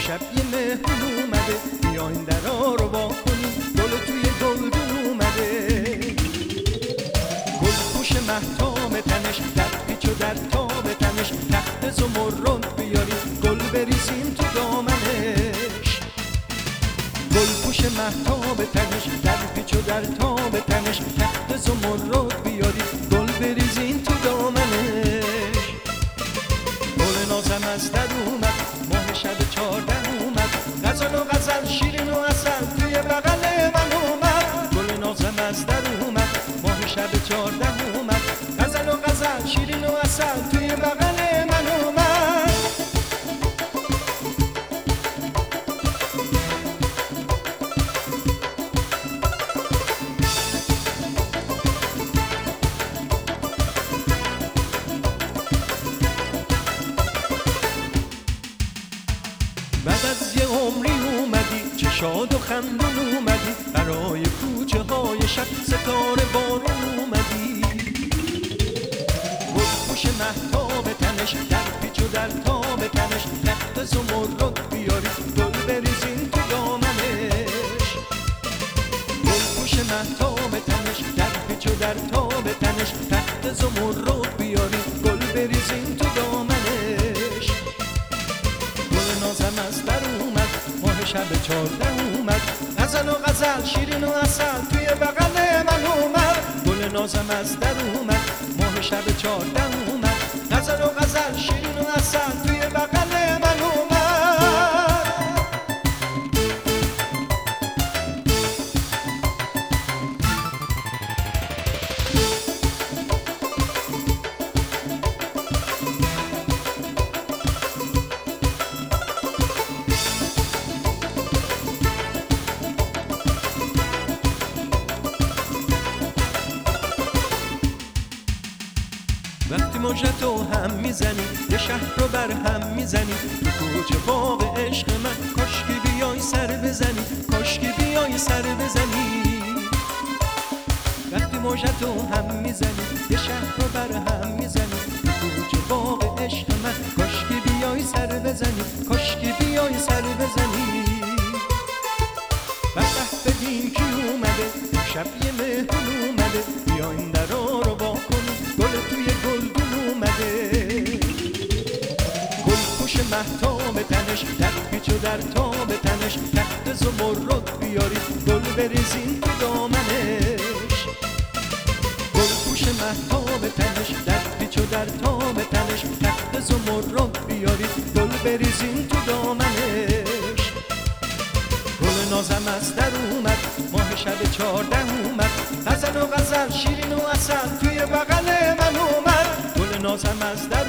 شب یه مهمون اومده، بیاین درا رو وا کنیم، گل توی گلدون اومده. گل پوش مهتاب تنش، در پیچ و در تاب تنش، تخت زمرد بیاریم، گل بریزیم تو دامنش. گل پوش مهتاب تنش، در پیچ و در تاب تنش، تخت زمرد بیاریم، گل بریزیم تو دامنش. گل نازم از در اومد، ماه شب 14 اومد، غزل و غزل شیرین و عسل توی بغل من اومد. گل نازم از در اومد، ماه شب 14 اومد، غزل و غزل شیرین و عسل توی بغل من اومد. بعد از یه عمری اومدی، چه شاد و خندون اومدی، برای کوچه های شب ستاره بارون اومدی. گل پوش مهتاب تنش، در پیچ و در تاب تنش، تخت زمرد بیاری، گل بریزین تو دامنش. گل پوش مهتاب تنش، در پیچ و در تاب تنش، تخت زمرد بیاری، گل بریزین تو دامنش. گل نازم از در اومد، ماه شب 14 اومد، غزل و غزل شیرین و عسل توی بغل من اومد. گل نازم از در اومد، ماه شب 14 اومد، غزل و غزل شیرین و عسل توی بغل من اومد. وقتی مژدتو هم میزنی، یه شهر رو بر هم میزنی، تو کوچه باغ عشق من، کاشکی بیای سر بزنی، کاشکی بیای سر بزنی. وقتی مژدتو هم میزنی، یه شهر رو بر هم میزنی، تو کوچه باغ عشق من، کاشکی بیای سر بزنی، کاشکی بیای سر بزنی. وقت ببین کی اومده، شب یه مهمون اومده، بیاین درا رو وا کنیم، گل توی گلدون اومده. گل پوش مهتاب تنش، در پیچ و در تاب تنش، تخت زمرد بیاری، گل بریزین تو دامنش. گل پوش مهتاب تنش، در پیچ و در تاب تنش، تخت زمرد بیاری، گل بریزین تو دامنش. گل نازم از در اومد، ماه شب 14 اومد، غزل و غزل شیرین و عسل توی بغل من اومد. گل نازم از در